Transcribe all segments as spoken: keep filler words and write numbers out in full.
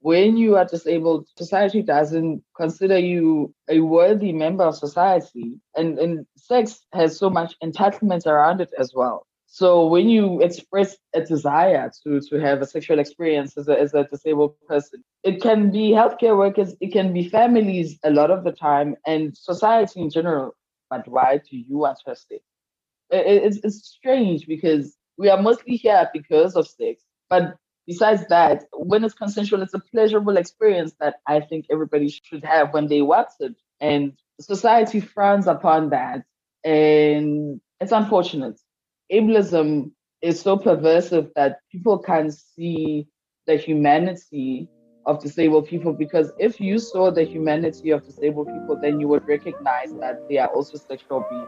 when you are disabled, society doesn't consider you a worthy member of society. And, and sex has so much entitlement around it as well. So when you express a desire to, to have a sexual experience as a, as a disabled person, it can be healthcare workers, it can be families a lot of the time, and society in general. But why do you want to have sex? It, it's, it's strange because we are mostly here because of sex. But besides that, when it's consensual, it's a pleasurable experience that I think everybody should have when they watch it. And society frowns upon that. And it's unfortunate. Ableism is so pervasive that people can't see the humanity of disabled people, because if you saw the humanity of disabled people, then you would recognize that they are also sexual beings.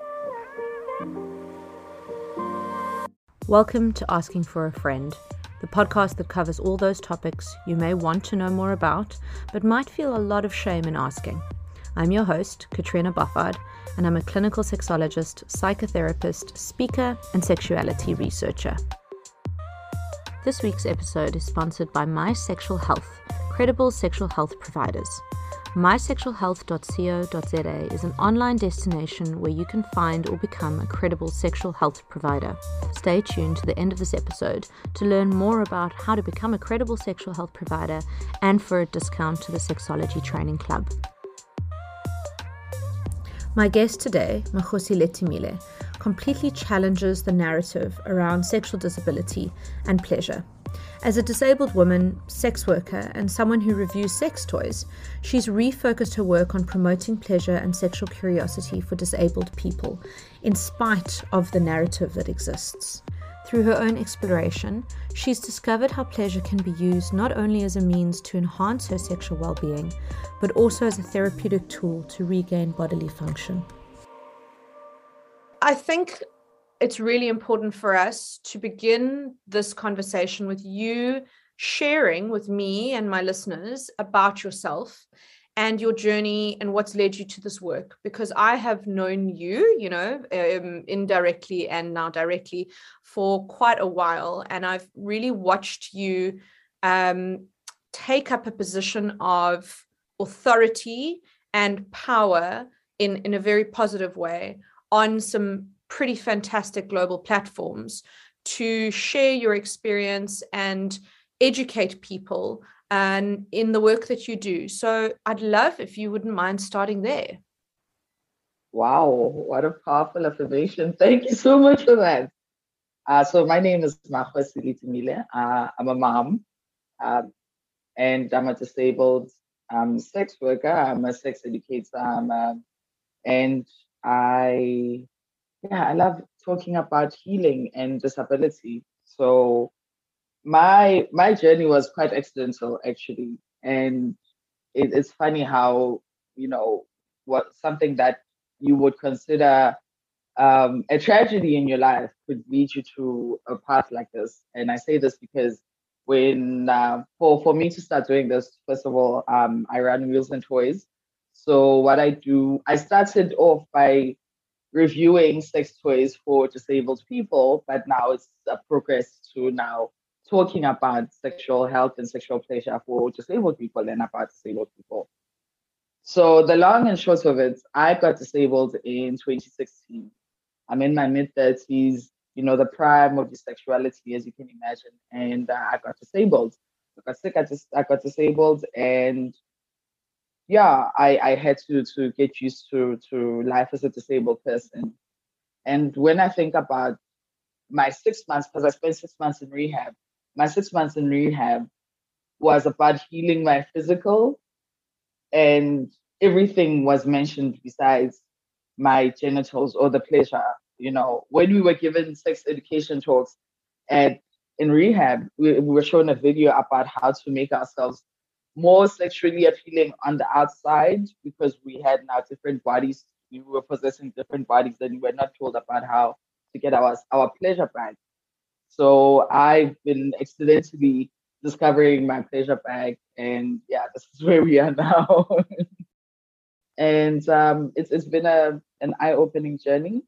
Welcome to Asking for a Friend, the podcast that covers all those topics you may want to know more about, but might feel a lot of shame in asking. I'm your host, Katrina Buffard, and I'm a clinical sexologist, psychotherapist, speaker, and sexuality researcher. This week's episode is sponsored by My Sexual Health, credible sexual health providers. my sexual health dot co dot za is an online destination where you can find or become a credible sexual health provider. Stay tuned to the end of this episode to learn more about how to become a credible sexual health provider and for a discount to the Sexology Training Club. My guest today, Makhosi Letimile, completely challenges the narrative around sexual disability and pleasure. As a disabled woman, sex worker, and someone who reviews sex toys, she's refocused her work on promoting pleasure and sexual curiosity for disabled people, in spite of the narrative that exists. Through her own exploration, she's discovered how pleasure can be used not only as a means to enhance her sexual well-being, but also as a therapeutic tool to regain bodily function. I think it's really important for us to begin this conversation with you sharing with me and my listeners about yourself and your journey and what's led you to this work, because I have known you, you know, um, indirectly and now directly for quite a while. And I've really watched you um, take up a position of authority and power in, in a very positive way on some pretty fantastic global platforms to share your experience and educate people and in the work that you do. So I'd love if you wouldn't mind starting there. Wow, what a powerful affirmation. Thank you so much for that. Uh, so my name is Makhosi Letimile. Uh, I'm a mom um, and I'm a disabled um, sex worker. I'm a sex educator. I'm a, and I Yeah, I love talking about healing and disability. So my my journey was quite accidental actually, and it, it's funny how you know what something that you would consider um, a tragedy in your life could lead you to a path like this. And I say this because when uh, for for me to start doing this, first of all, um, I run Wheels and Toys. So what I do, I started off by reviewing sex toys for disabled people, but now it's uh, progressed to now talking about sexual health and sexual pleasure for disabled people and about disabled people. So the long and short of it, I got disabled in twenty sixteen. I'm in my mid thirties, you know, the prime of your sexuality, as you can imagine, and uh, I got disabled. I got sick, I just I got disabled, and yeah, I, I had to to get used to to life as a disabled person. And when I think about my six months, because I spent six months in rehab, my six months in rehab was about healing my physical, and everything was mentioned besides my genitals or the pleasure. You know, when we were given sex education talks at in rehab, we, we were shown a video about how to make ourselves more sexually appealing on the outside, because we had now different bodies. We were possessing different bodies, and we were not told about how to get our our pleasure back. So I've been accidentally discovering my pleasure bag, and yeah, this is where we are now. And um, it's it's been a an eye opening journey,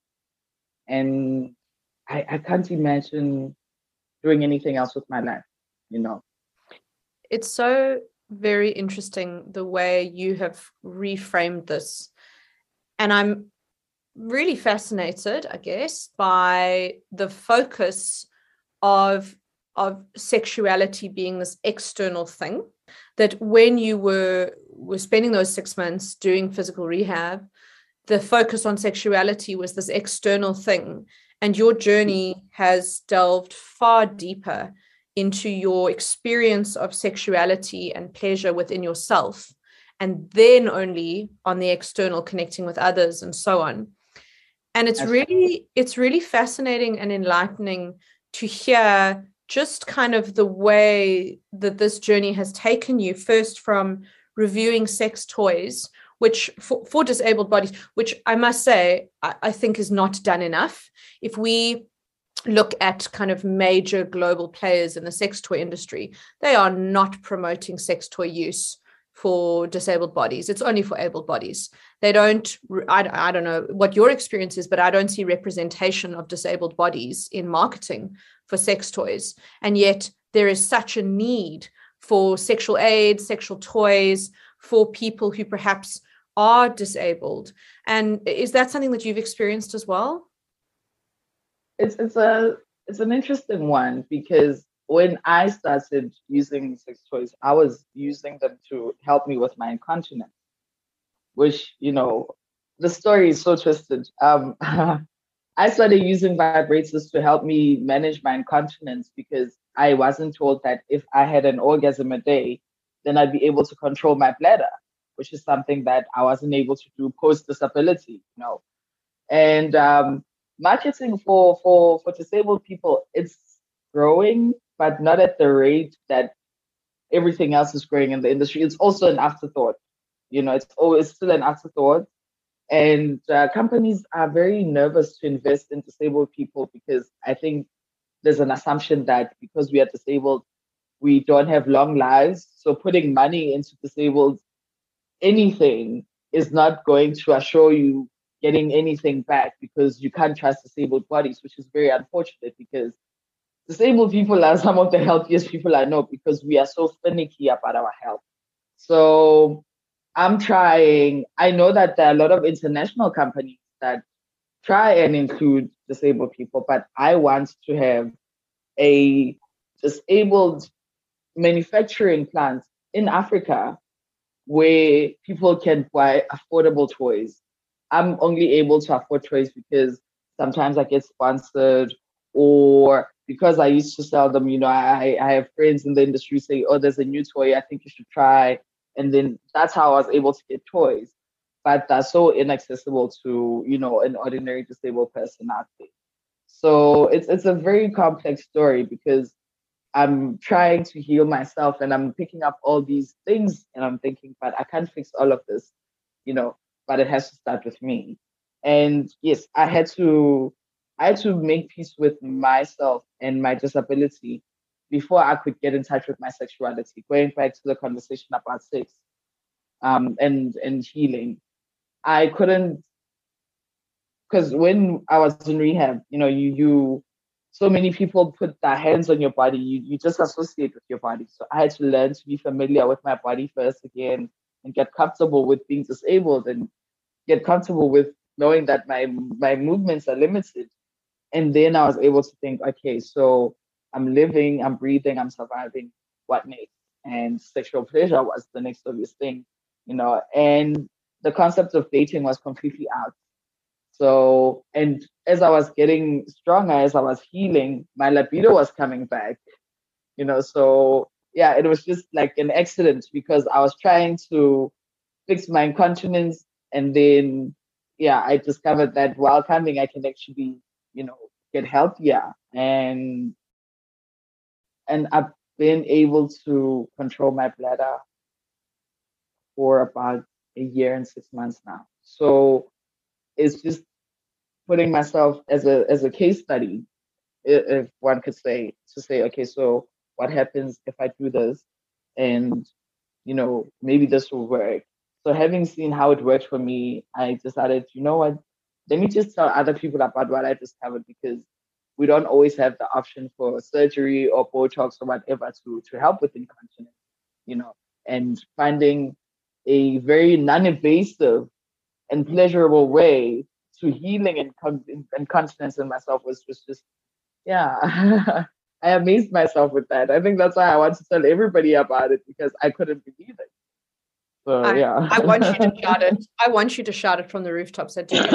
and I, I can't imagine doing anything else with my life. You know, It's so very interesting the way you have reframed this. And I'm really fascinated, I guess, by the focus of of sexuality being this external thing, that when you were were spending those six months doing physical rehab, the focus on sexuality was this external thing, and your journey has delved far deeper into your experience of sexuality and pleasure within yourself, and then only on the external, connecting with others and so on. And it's really, it's really fascinating and enlightening to hear just kind of the way that this journey has taken you, first from reviewing sex toys, which for, for disabled bodies, which I must say, I, I think is not done enough. If we look at kind of major global players in the sex toy industry, they are not promoting sex toy use for disabled bodies. It's only for able bodies. They don't, I, I don't know what your experience is, but I don't see representation of disabled bodies in marketing for sex toys. And yet there is such a need for sexual aids, sexual toys for people who perhaps are disabled. And is that something that you've experienced as well? It's it's a it's an interesting one, because when I started using sex toys, I was using them to help me with my incontinence, which, you know, the story is so twisted. Um, I started using vibrators to help me manage my incontinence because I wasn't told that if I had an orgasm a day, then I'd be able to control my bladder, which is something that I wasn't able to do post disability, you know. And um, marketing for, for, for disabled people, it's growing, but not at the rate that everything else is growing in the industry. It's also an afterthought. You know, it's always still an afterthought. And uh, companies are very nervous to invest in disabled people because I think there's an assumption that because we are disabled, we don't have long lives. So putting money into disabled anything is not going to assure you getting anything back, because you can't trust disabled bodies, which is very unfortunate, because disabled people are some of the healthiest people I know because we are so finicky about our health. So I'm trying. I know that there are a lot of international companies that try and include disabled people, but I want to have a disabled manufacturing plant in Africa where people can buy affordable toys. I'm only able to afford toys because sometimes I get sponsored, or because I used to sell them. You know, I, I have friends in the industry say, oh, there's a new toy, I think you should try. And then that's how I was able to get toys. But that's so inaccessible to, you know, an ordinary disabled person out there. So it's it's a very complex story because I'm trying to heal myself and I'm picking up all these things and I'm thinking, but I can't fix all of this, you know, but it has to start with me. And yes, I had to I had to make peace with myself and my disability before I could get in touch with my sexuality. Going back to the conversation about sex um, and and healing, I couldn't, because when I was in rehab, you know, you you so many people put their hands on your body, you you just associate with your body. So I had to learn to be familiar with my body first again and get comfortable with being disabled and get comfortable with knowing that my my movements are limited. And then I was able to think, okay, so I'm living, I'm breathing, I'm surviving. What next? And sexual pleasure was the next obvious thing, you know. And the concept of dating was completely out. So, and as I was getting stronger, as I was healing, my libido was coming back, you know. So, yeah, it was just like an accident because I was trying to fix my incontinence. And then, yeah, I discovered that while coming, I can actually, you know, get healthier. And, and I've been able to control my bladder for about a year and six months now. So it's just putting myself as a as a case study, if one could say, to say, okay, so what happens if I do this, and you know, maybe this will work. So having seen how it worked for me, I decided, you know what, let me just tell other people about what I discovered, because we don't always have the option for surgery or Botox or whatever to to help with incontinence, you know. and finding a very non-invasive and pleasurable way to healing and, con- and confidence in myself was, was just, yeah. I amazed myself with that. I think that's why I want to tell everybody about it, because I couldn't believe it. So I, yeah. I want you to shout it. I want you to shout it from the rooftops. I do.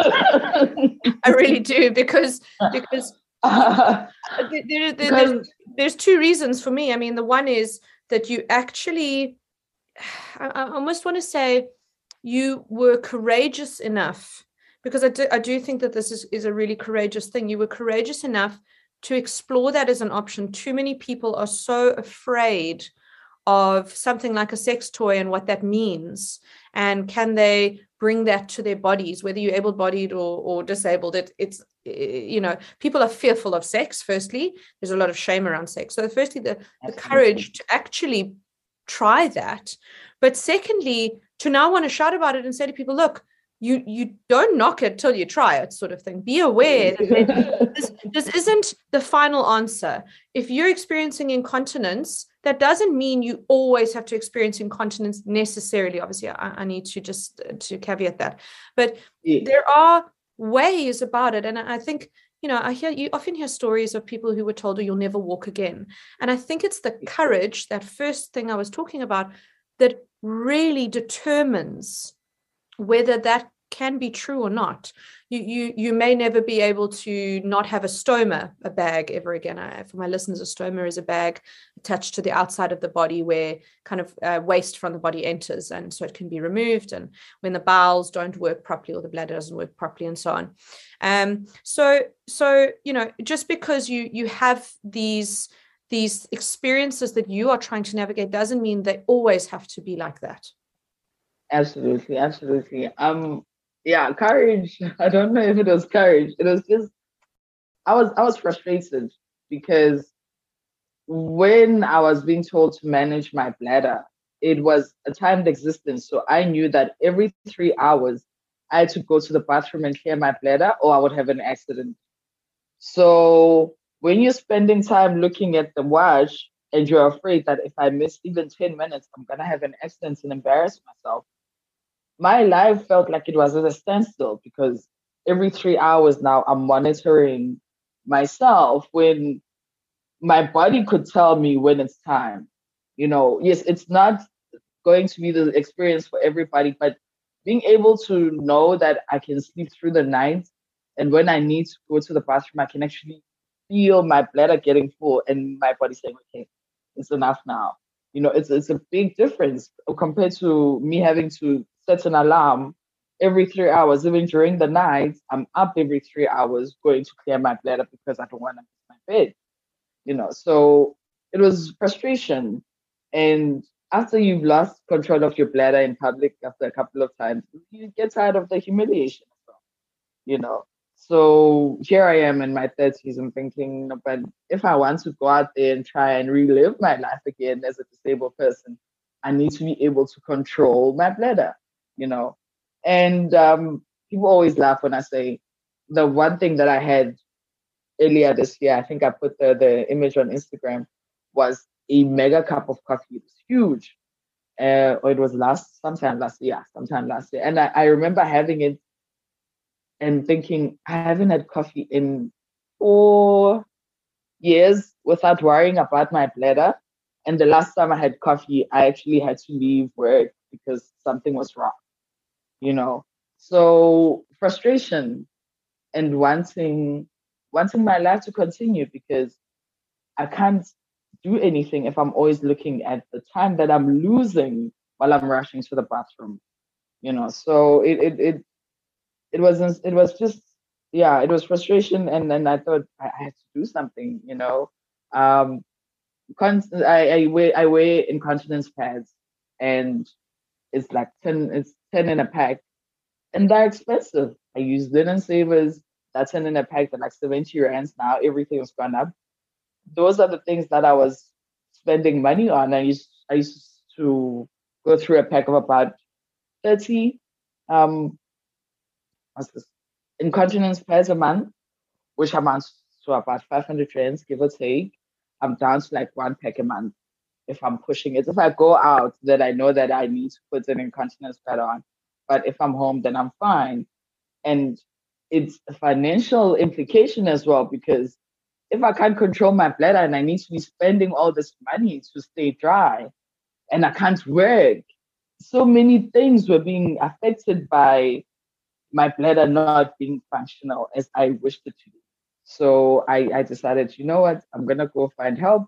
I really do, because because there, there, there, there's, there's two reasons for me. I mean, the one is that you actually, I, I almost want to say, you were courageous enough, because I do, I do think that this is, is a really courageous thing. You were courageous enough to explore that as an option. Too many people are so afraid of something like a sex toy and what that means, and can they bring that to their bodies, whether you're able-bodied or, or disabled. It, it's, you know, people are fearful of sex. Firstly, there's a lot of shame around sex. So firstly, the, the courage to actually try that. But secondly, to now want to shout about it and say to people, look, you you don't knock it till you try it, sort of thing. Be aware that this, this isn't the final answer. If you're experiencing incontinence, that doesn't mean you always have to experience incontinence necessarily. Obviously, I, I need to just uh, to caveat that. But yeah, there are ways about it. And I think, you know, I hear, you often hear stories of people who were told, oh, you'll never walk again. And I think it's the courage, that first thing I was talking about, that really determines whether that can be true or not. You you you may never be able to not have a stoma, a bag, ever again. I, for my listeners, a stoma is a bag attached to the outside of the body where kind of uh, waste from the body enters, and so it can be removed. And when the bowels don't work properly or the bladder doesn't work properly, and so on. Um. So so you know, just because you you have these these experiences that you are trying to navigate doesn't mean they always have to be like that. Absolutely, absolutely. Um, yeah, courage. I don't know if it was courage. It was just I was I was frustrated because when I was being told to manage my bladder, it was a timed existence. So I knew that every three hours I had to go to the bathroom and clear my bladder, or I would have an accident. So when you're spending time looking at the watch and you're afraid that if I miss even ten minutes, I'm gonna have an accident and embarrass myself, my life felt like it was at a standstill, because every three hours now I'm monitoring myself when my body could tell me when it's time. You know, yes, it's not going to be the experience for everybody, but being able to know that I can sleep through the night, and when I need to go to the bathroom, I can actually feel my bladder getting full and my body saying, okay, it's enough now. You know, it's it's a big difference compared to me having to set an alarm every three hours. Even during the night, I'm up every three hours going to clear my bladder because I don't want to miss my bed. You know, so it was frustration. And after you've lost control of your bladder in public after a couple of times, you get tired of the humiliation as well, you know. So here I am in my thirties. I'm thinking, but if I want to go out there and try and relive my life again as a disabled person, I need to be able to control my bladder, you know. And um, people always laugh when I say the one thing that I had earlier this year, I think I put the, the image on Instagram, was a mega cup of coffee. It was huge. Uh, or it was last, sometime last year, sometime last year. And I, I remember having it and thinking, I haven't had coffee in four years without worrying about my bladder. And the last time I had coffee, I actually had to leave work because something was wrong, you know? So frustration and wanting wanting my life to continue, because I can't do anything if I'm always looking at the time that I'm losing while I'm rushing to the bathroom, you know. So it it it, it wasn't it was just, yeah, it was frustration. And then I thought I, I had to do something, you know. Um constant I, I wear I wear incontinence pads, and it's like ten it's ten in a pack, and they're expensive. I use linen savers. That's ten in a pack. They're like seventy rands now. Everything's gone up. Those are the things that I was spending money on. I used I used to go through a pack of about thirty um what's this incontinence pads a month, which amounts to about five hundred rands, give or take. I'm down to like one pack a month, if I'm pushing it. If I go out, then I know that I need to put an incontinence pad on. But if I'm home, then I'm fine. And it's a financial implication as well, because if I can't control my bladder and I need to be spending all this money to stay dry and I can't work, so many things were being affected by my bladder not being functional as I wished it to be. So I, I decided, you know what, I'm going to go find help.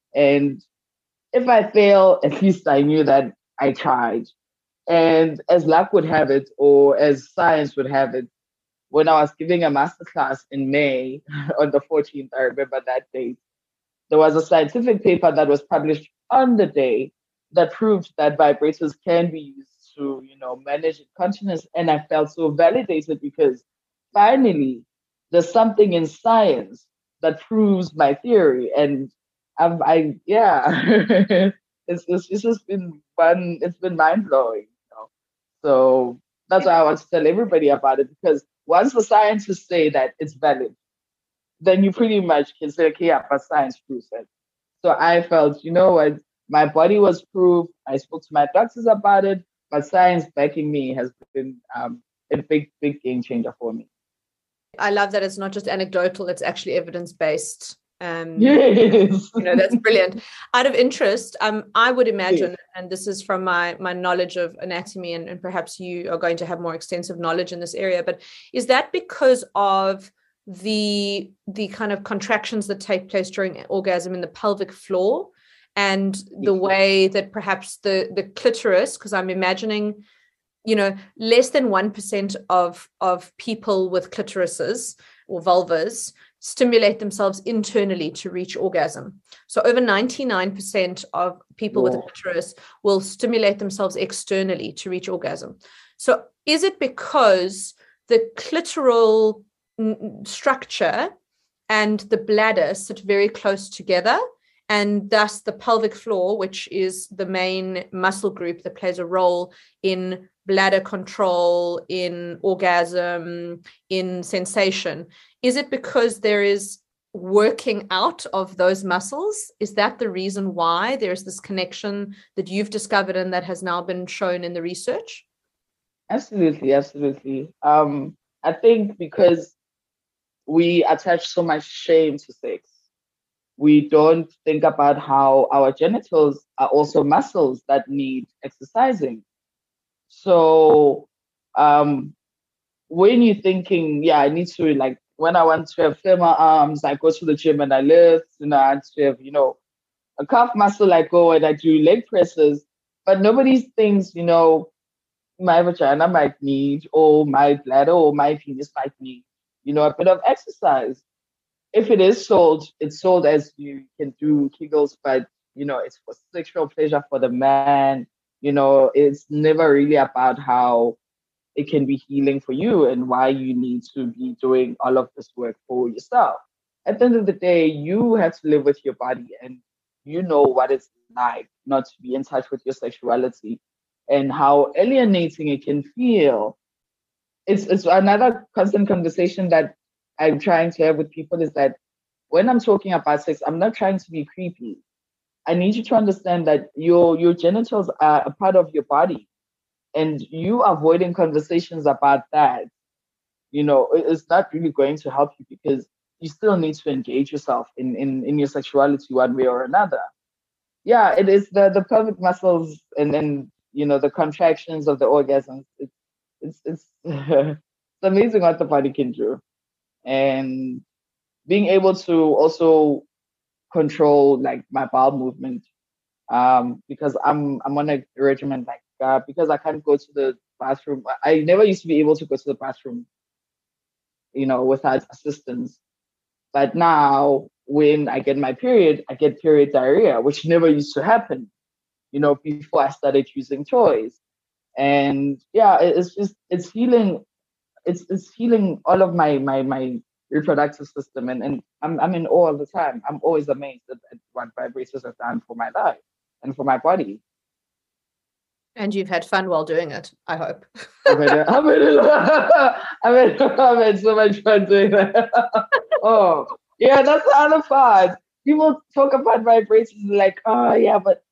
And if I fail, at least I knew that I tried. And as luck would have it, or as science would have it, when I was giving a masterclass in May on the fourteenth, I remember that date, there was a scientific paper that was published on the day that proved that vibrators can be used to, you know, manage incontinence. And I felt so validated because finally there's something in science that proves my theory. And I've, I, yeah, it's, it's, it's just been fun. It's been mind blowing. You know? So that's why I want to tell everybody about it, because once the scientists say that it's valid, then you pretty much can say, okay, yeah, but science proves it. So I felt, you know what, my body was proof. I spoke to my doctors about it, but science backing me has been um, a big, big game changer for me. I love that it's not just anecdotal, it's actually evidence-based. Um, yes. You know, that's brilliant. Out of interest, um, I would imagine, and this is from my my knowledge of anatomy, and, and perhaps you are going to have more extensive knowledge in this area, but is that because of the the kind of contractions that take place during orgasm in the pelvic floor, and the way that perhaps the the clitoris, because I'm imagining, you know, less than one percent of of people with clitorises or vulvas stimulate themselves internally to reach orgasm. So over ninety-nine percent of people Whoa. with a clitoris will stimulate themselves externally to reach orgasm. So is it because the clitoral n- structure and the bladder sit very close together, and thus the pelvic floor, which is the main muscle group that plays a role in bladder control, in orgasm, in sensation, is it because there is working out of those muscles? Is that the reason why there's this connection that you've discovered and that has now been shown in the research? Absolutely, absolutely. Um, I think because we attach so much shame to sex, we don't think about how our genitals are also muscles that need exercising. So um, when you're thinking, yeah, I need to, like, when I want to have firmer arms, I go to the gym and I lift, and I want to have, you know, a calf muscle, I go and I do leg presses. But nobody thinks, you know, my vagina might need, or my bladder or my penis might need, you know, a bit of exercise. If it is sold, it's sold as you can do Kegels, but, you know, it's for sexual pleasure for the man. You know, it's never really about how it can be healing for you and why you need to be doing all of this work for yourself. At the end of the day, you have to live with your body, and you know what it's like not to be in touch with your sexuality and how alienating it can feel. It's, it's another constant conversation that I'm trying to have with people, is that when I'm talking about sex, I'm not trying to be creepy. I need you to understand that your your genitals are a part of your body, and you avoiding conversations about that, you know, it's not really going to help you, because you still need to engage yourself in, in, in your sexuality one way or another. Yeah, it is the, the pelvic muscles and then, you know, the contractions of the orgasms. It's, it's, it's, it's amazing what the body can do. And being able to also control like my bowel movement, um, because I'm I'm on a regimen like uh, because I can't go to the bathroom. I never used to be able to go to the bathroom, you know, without assistance. But now when I get my period, I get period diarrhea, which never used to happen, you know, before I started using toys. And yeah, it's just it's healing. It's it's healing all of my my my reproductive system, and, and I'm I'm in awe all the time. I'm always amazed at, at what vibrators have done for my life and for my body. And you've had fun while doing it, I hope. I've had, I've had, I've had, I've had so much fun doing that. Oh, yeah, that's the other part. People talk about vibrators like, oh, yeah, but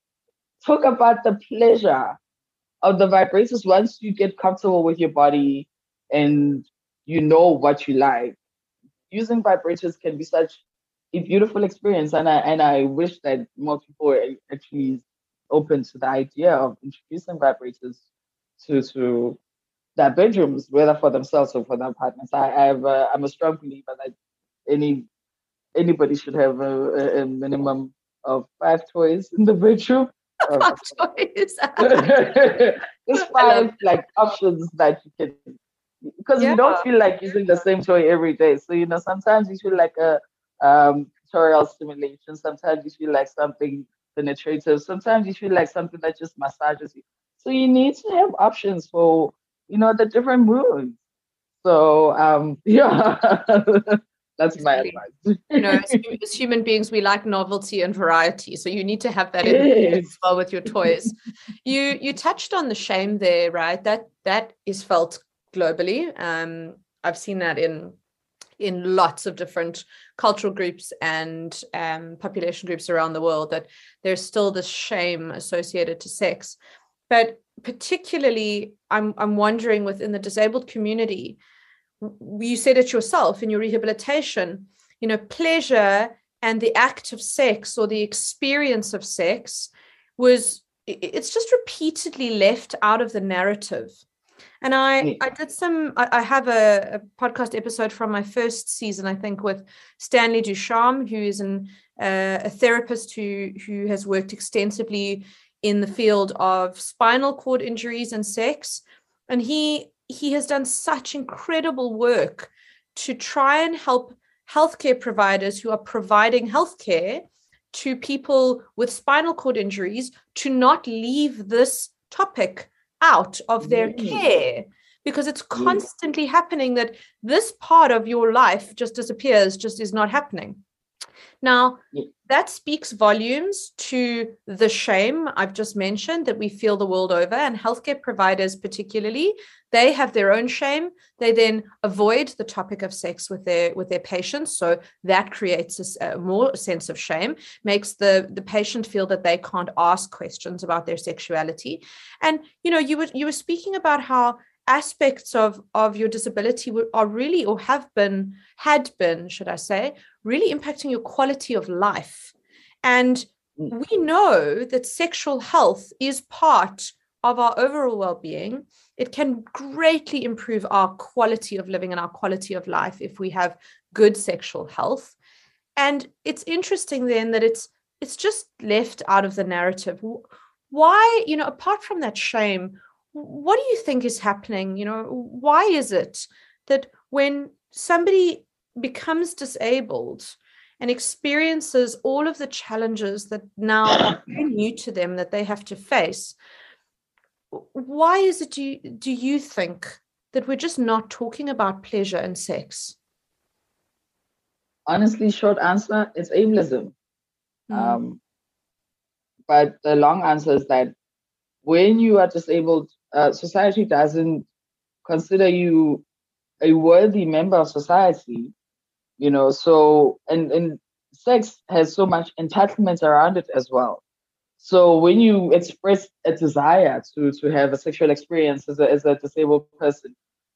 talk about the pleasure of the vibrators once you get comfortable with your body and you know what you like. Using vibrators can be such a beautiful experience, and I and I wish that more people were actually open to the idea of introducing vibrators to to their bedrooms, whether for themselves or for their partners. I, I have a, I'm a strong believer that any anybody should have a, a, a minimum of five toys in the bedroom. Uh, Five toys. There's I love five like options that you can, because we Yeah. don't feel like using the same toy every day. So you know, sometimes you feel like a um tutorial stimulation. Sometimes you feel like something penetrative. Sometimes you feel like something that just massages you. So you need to have options for you know the different moods. So um yeah, that's my Exactly. advice. You know, as, hu- as human beings, we like novelty and variety. So you need to have that in as Yes. well with your toys. You you touched on the shame there, right? That that is felt globally. Um, I've seen that in in lots of different cultural groups and um, population groups around the world, that there's still this shame associated to sex. But particularly, I'm I'm wondering within the disabled community, you said it yourself in your rehabilitation, you know, pleasure and the act of sex or the experience of sex was, it's just repeatedly left out of the narrative. And I, I did some, I, I have a, a podcast episode from my first season, I think, with Stanley Ducharme, who is an, uh, a therapist who, who has worked extensively in the field of spinal cord injuries and sex. And he, he has done such incredible work to try and help healthcare providers who are providing healthcare to people with spinal cord injuries to not leave this topic out of their care, because it's constantly happening that this part of your life just disappears, just is not happening. Now, that speaks volumes to the shame I've just mentioned that we feel the world over, and healthcare providers particularly, they have their own shame. They then avoid the topic of sex with their with their patients, so that creates a, a more sense of shame, makes the the patient feel that they can't ask questions about their sexuality. And you know, you were you were speaking about how aspects of of your disability are really, or have been, had been, should I say, really impacting your quality of life. And we know that sexual health is part of our overall well-being. It can greatly improve our quality of living and our quality of life if we have good sexual health. And it's interesting then that it's it's just left out of the narrative. Why, you know, apart from that shame, what do you think is happening? You know, why is it that when somebody becomes disabled and experiences all of the challenges that now are very new to them that they have to face, why is it, do you, do you think, that we're just not talking about pleasure and sex? Honestly, short answer, it's ableism. Mm. Um, but the long answer is that when you are disabled, uh, society doesn't consider you a worthy member of society, you know, so, and, and sex has so much entitlement around it as well. So when you express a desire to, to have a sexual experience as a, as a disabled person,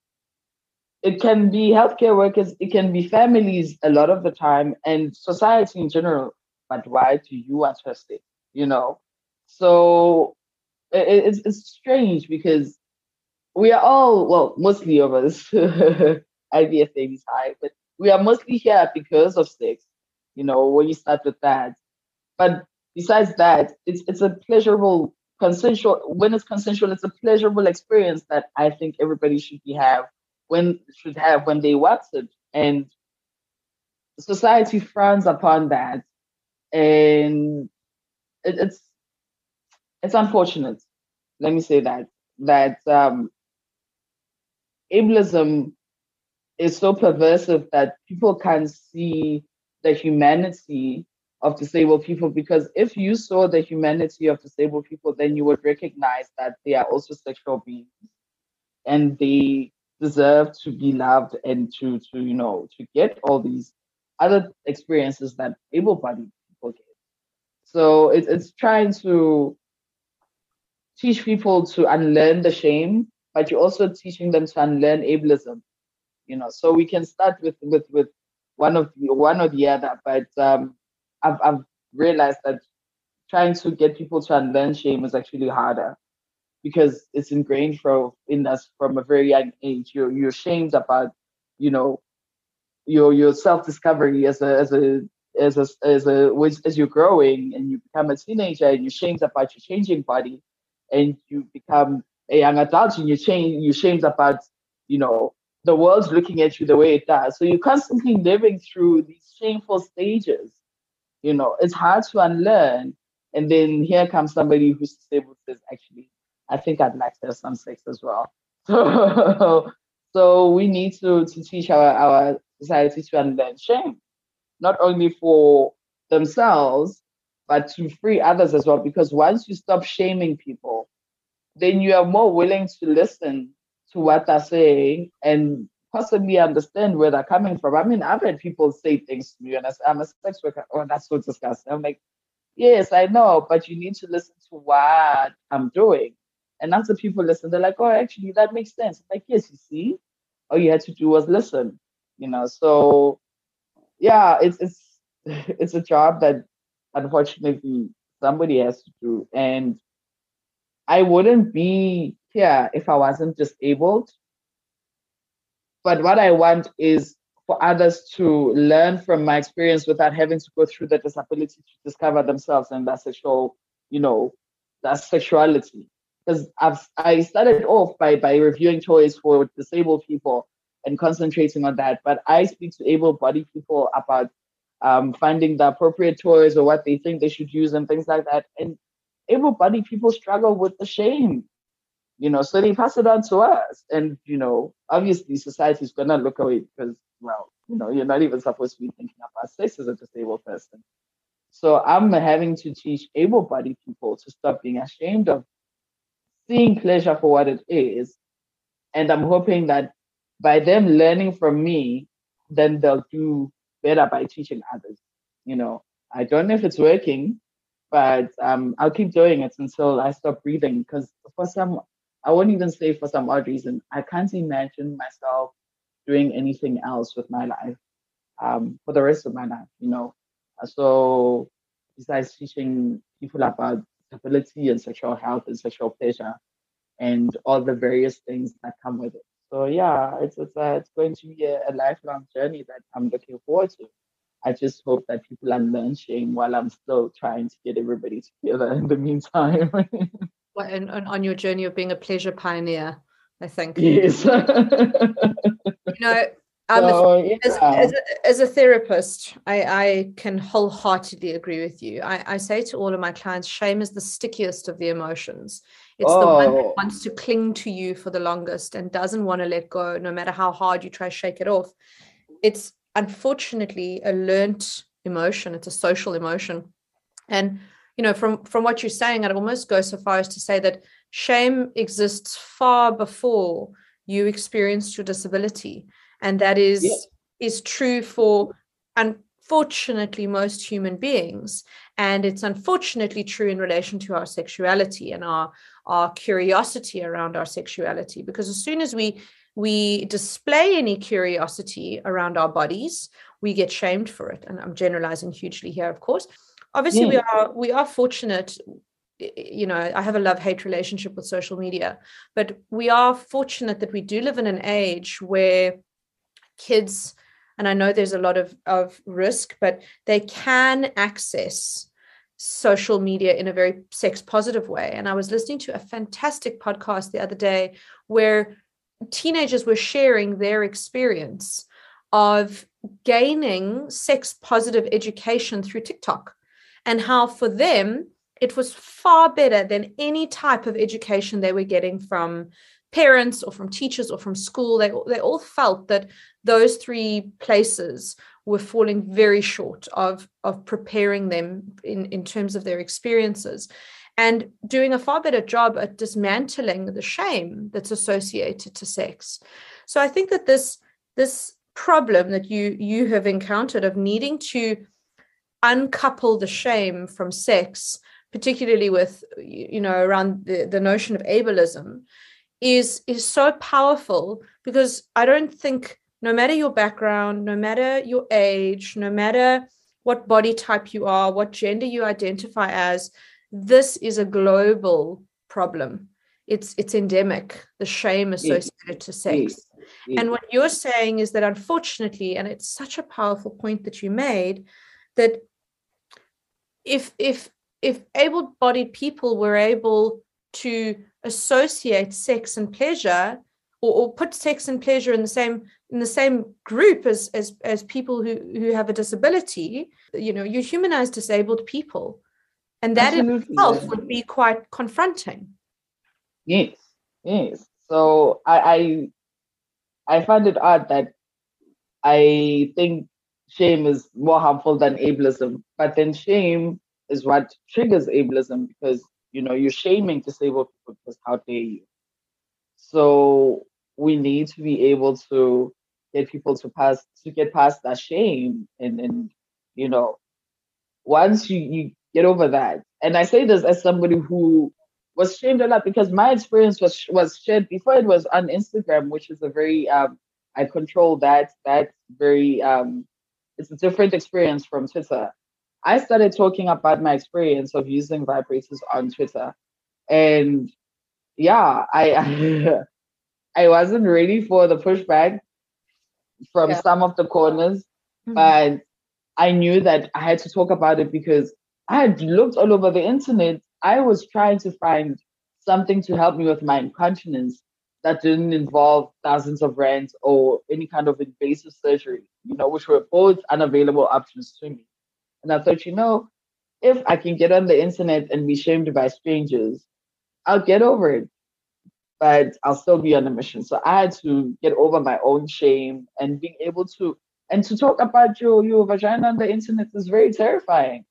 it can be healthcare workers, it can be families a lot of the time, and society in general. But why do you want to have sex? You know, so it, it's it's strange because we are all, well, mostly of us, I V F babies high, but we are mostly here because of sex. You know, when you start with that, but besides that, it's it's a pleasurable, consensual. When it's consensual, it's a pleasurable experience that I think everybody should be have when should have when they watch it. And society frowns upon that, and it, it's it's unfortunate. Let me say that that um, ableism is so pervasive that people can't see the humanity of disabled people, because if you saw the humanity of disabled people, then you would recognize that they are also sexual beings and they deserve to be loved and to, to you know, to get all these other experiences that able-bodied people get. So it, it's trying to teach people to unlearn the shame, but you're also teaching them to unlearn ableism. You know, so we can start with with with one of the one or the other. But um, I've I've realized that trying to get people to unlearn shame is actually harder because it's ingrained from in us from a very young age. You're you're ashamed about, you know, your your self discovery as a as a as a as a as you're growing and you become a teenager and you're ashamed about your changing body, and you become a young adult and you change you're ashamed about, you know, the world's looking at you the way it does. So you're constantly living through these shameful stages. You know, it's hard to unlearn. And then here comes somebody who's disabled says, actually, I think I'd like to have some sex as well. So, so we need to, to teach our, our society to unlearn shame, not only for themselves, but to free others as well. Because once you stop shaming people, then you are more willing to listen to what they're saying and possibly understand where they're coming from. I mean, I've had people say things to me, and I say, I'm a sex worker. Oh, that's so disgusting. I'm like, yes, I know, but you need to listen to what I'm doing. And after people listen, they're like, oh, actually, that makes sense. I'm like, yes, you see, all you had to do was listen. You know, so yeah, it's it's it's a job that unfortunately somebody has to do. And I wouldn't be here if I wasn't disabled. But what I want is for others to learn from my experience without having to go through the disability to discover themselves and their sexual, you know, their sexuality. Because I've I started off by by reviewing toys for disabled people and concentrating on that. But I speak to able-bodied people about um, finding the appropriate toys or what they think they should use and things like that. And able-bodied people struggle with the shame, you know, so they pass it on to us. And, you know, obviously society is going to look away because, well, you know, you're not even supposed to be thinking about sex as a disabled person. So I'm having to teach able-bodied people to stop being ashamed of seeing pleasure for what it is. And I'm hoping that by them learning from me, then they'll do better by teaching others. You know, I don't know if it's working, but um, I'll keep doing it until I stop breathing. Because for some, I won't even say for some odd reason, I can't imagine myself doing anything else with my life um, for the rest of my life. You know, so besides teaching people about disability and sexual health and sexual pleasure and all the various things that come with it. So yeah, it's it's, uh, it's going to be a, a lifelong journey that I'm looking forward to. I just hope that people unlearn shame while I'm still trying to get everybody together in the meantime. Well, and, and on your journey of being a pleasure pioneer, I think. Yes. You know, um, so, yeah. as, as, a, as a therapist, I, I can wholeheartedly agree with you. I, I say to all of my clients, shame is the stickiest of the emotions. It's oh. the one that wants to cling to you for the longest and doesn't want to let go, no matter how hard you try to shake it off. It's unfortunately a learnt emotion. It's a social emotion. And, you know, from, from what you're saying, I'd almost go so far as to say that shame exists far before you experienced your disability. And that is, yeah. is true for, unfortunately, most human beings. And it's unfortunately true in relation to our sexuality and our, our curiosity around our sexuality. Because as soon as we we display any curiosity around our bodies, we get shamed for it. And I'm generalizing hugely here, of course. Obviously, yeah. we are we are fortunate. You know, I have a love-hate relationship with social media, but we are fortunate that we do live in an age where kids, and I know there's a lot of, of risk, but they can access social media in a very sex positive way. And I was listening to a fantastic podcast the other day where teenagers were sharing their experience of gaining sex positive education through TikTok, and how for them it was far better than any type of education they were getting from parents or from teachers or from school. They, they all felt that those three places were falling very short of, of preparing them in, in terms of their experiences and doing a far better job at dismantling the shame that's associated to sex. So I think that this, this problem that you, you have encountered of needing to uncouple the shame from sex particularly with, you know, around the, the notion of ableism, is is so powerful, because I don't think, no matter your background, no matter your age, no matter what body type you are, what gender you identify as, this is a global problem. It's it's endemic, the shame Yes, associated to sex. yes, yes. And what you're saying is that, unfortunately, and it's such a powerful point that you made, that if if if able-bodied people were able to associate sex and pleasure, or, or put sex and pleasure in the same in the same group as as as people who who have a disability, you know, you humanize disabled people, and that in Absolutely. itself would be quite confronting. Yes, yes. So I, I I find it odd that I think shame is more harmful than ableism, but then shame is what triggers ableism, because you know you're shaming disabled people because how dare you? So we need to be able to get people to pass to get past that shame, and and you know once you you get over that. And I say this as somebody who was shamed a lot, because my experience was was shared before it was on Instagram, which is a very um I control that that very um it's a different experience from Twitter. I started talking about my experience of using vibrators on Twitter, and yeah, I I wasn't ready for the pushback from Yeah. some of the corners, Mhm. but I knew that I had to talk about it because I had looked all over the internet. I was trying to find something to help me with my incontinence that didn't involve thousands of rands or any kind of invasive surgery, you know, which were both unavailable options to me. And I thought, you know, if I can get on the internet and be shamed by strangers, I'll get over it, but I'll still be on a mission. So I had to get over my own shame, and being able to and to talk about your your vagina on the internet is very terrifying.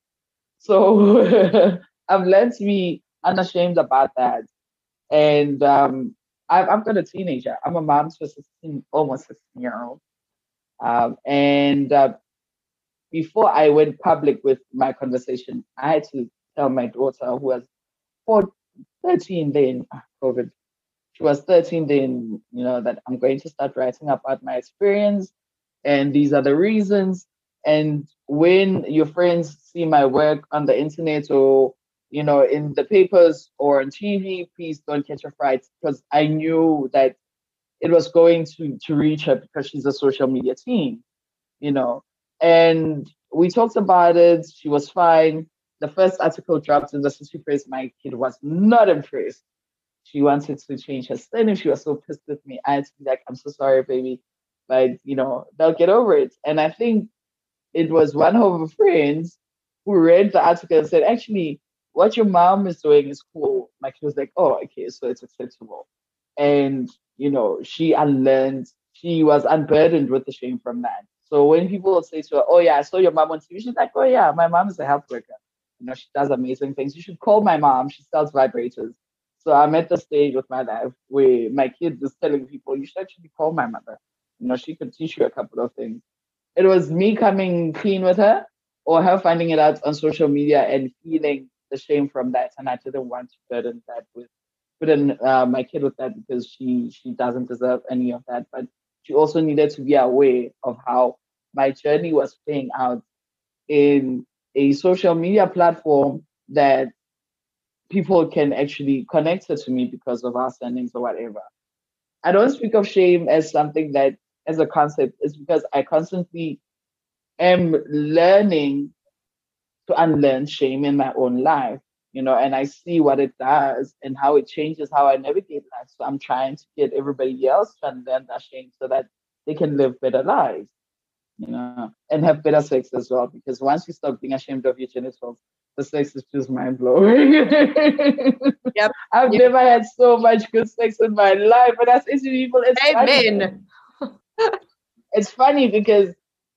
So I've learned to be unashamed about that. And um, I've I've got a teenager. I'm a mom to a sixteen, almost sixteen year old. Um, and uh, before I went public with my conversation, I had to tell my daughter, who was four, thirteen then, ah, COVID, she was thirteen then, you know, that I'm going to start writing about my experience, and these are the reasons. And when your friends see my work on the internet, or you know, in the papers or on T V, please don't catch a fright, because I knew that it was going to to reach her, because she's a social media teen, you know. And we talked about it. She was fine. The first article dropped in the City Press. My kid was not impressed. She wanted to change her surname. She was so pissed with me. I had to be like, I'm so sorry, baby, but you know, they'll get over it. And I think it was one of her friends who read the article and said, actually, what your mom is doing is cool. My kid was like, oh, okay, so it's acceptable. And you know, she unlearned, she was unburdened with the shame from that. So when people would say to her, oh yeah, I saw your mom on T V, she's like, oh yeah, my mom is a health worker. You know, she does amazing things. You should call my mom. She sells vibrators. So I'm at the stage with my life where my kid is telling people, you should actually call my mother. You know, she could teach you a couple of things. It was me coming clean with her, or her finding it out on social media and feeling the shame from that. And I didn't want to burden that with burden uh, my kid with that, because she she doesn't deserve any of that. But she also needed to be aware of how my journey was playing out in a social media platform that people can actually connect her to me because of our surnames or whatever. I don't speak of shame as something that, as a concept, is because I constantly am learning to unlearn shame in my own life, you know, and I see what it does and how it changes how I navigate life. So I'm trying to get everybody else to unlearn that shame so that they can live better lives, you know, and have better sex as well. Because once you stop being ashamed of your genitals, the sex is just mind blowing. Yep. I've Yep. never had so much good sex in my life, and I say to people, it's Amen. funny. It's funny because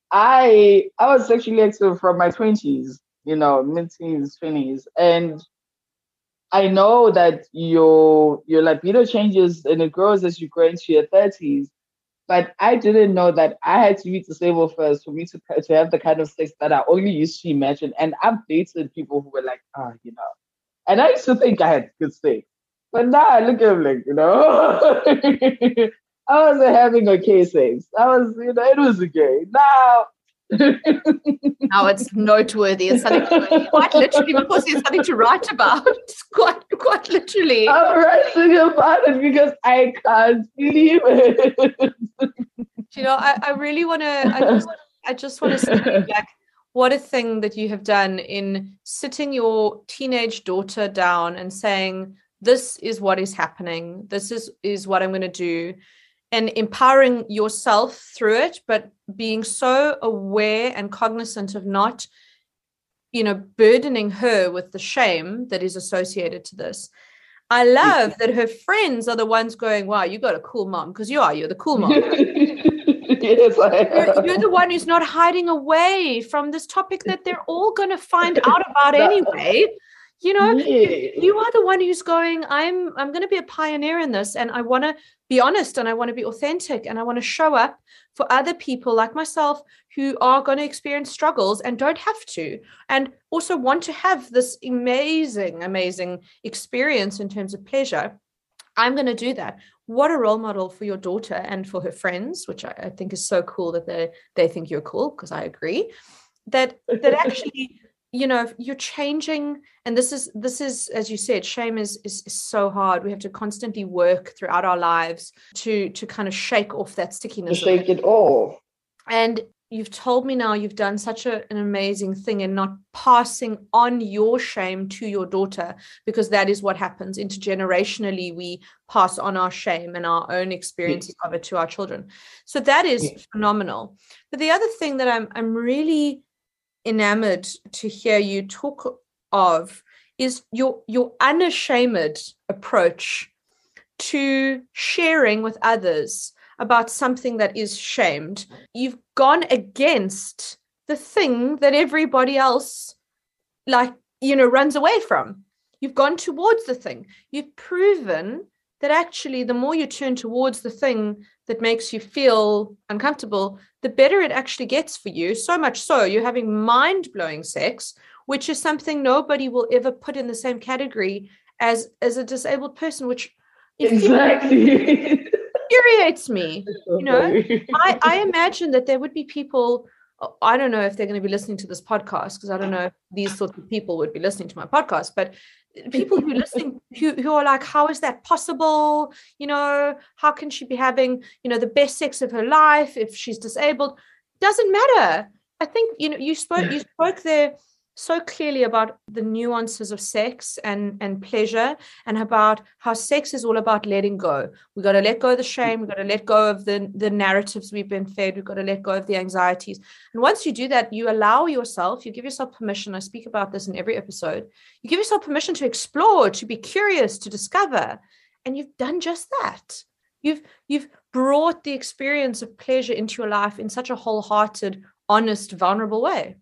I I was sexually active from my twenties, you know, mid teens, twenties, and I know that your your libido changes and it grows as you grow into your thirties. But I didn't know that I had to be disabled first for me to to have the kind of sex that I only used to imagine. And I've dated people who were like, ah, oh, you know, And I used to think I had good sex. But now I look at him like, you know, I wasn't having okay sex. I was, you know, it was okay. Now, now it's noteworthy. It's something to, quite literally, because there's something to write about. It's quite, quite literally. I'm writing about it because I can't believe it. You know, I, I really want to, I just, I just want to say, like, what a thing that you have done in sitting your teenage daughter down and saying, this is what is happening. This is, is what I'm going to do. And empowering yourself through it, but being so aware and cognizant of not, you know, burdening her with the shame that is associated to this. I love that her friends are the ones going, wow, you got a cool mom, because you are, you're the cool mom. Yes, I am. You're, you're the one who's not hiding away from this topic that they're all going to find out about anyway. You know, Yeah. you, you are the one who's going, I'm I'm going to be a pioneer in this, and I want to be honest, and I want to be authentic, and I want to show up for other people like myself who are going to experience struggles and don't have to, and also want to have this amazing, amazing experience in terms of pleasure. I'm going to do that. What a role model for your daughter and for her friends, which I, I think is so cool that they they think you're cool, because I agree. That that actually, you know, you're changing, and this is this is as you said, shame is, is is so hard. We have to constantly work throughout our lives to to kind of shake off that stickiness. To shake it off. And you've told me now you've done such a, an amazing thing in not passing on your shame to your daughter, because that is what happens intergenerationally. We pass on our shame and our own experiences of it to our children. So that is Yeah. phenomenal. But the other thing that I'm I'm really enamored to hear you talk of is your your unashamed approach to sharing with others about something that is shamed. You've gone against the thing that everybody else, like, you know, runs away from. You've gone towards the thing. You've proven that actually the more you turn towards the thing that makes you feel uncomfortable, the better it actually gets for you. So much so, you're having mind-blowing sex, which is something nobody will ever put in the same category as, as a disabled person, which Exactly. infuriates me. You know, I, I imagine that there would be people, I don't know if they're going to be listening to this podcast, because I don't know if these sorts of people would be listening to my podcast, but people who are listening who, who are like, how is that possible? You know, how can she be having, you know, the best sex of her life if she's disabled? Doesn't matter. I think, you know, you spoke you spoke there so clearly about the nuances of sex and, and pleasure, and about how sex is all about letting go. We've got to let go of the shame. We've got to let go of the, the narratives we've been fed. We've got to let go of the anxieties. And once you do that, you allow yourself, you give yourself permission. I speak about this in every episode. You give yourself permission to explore, to be curious, to discover. And you've done just that. You've, you've brought the experience of pleasure into your life in such a wholehearted, honest, vulnerable way.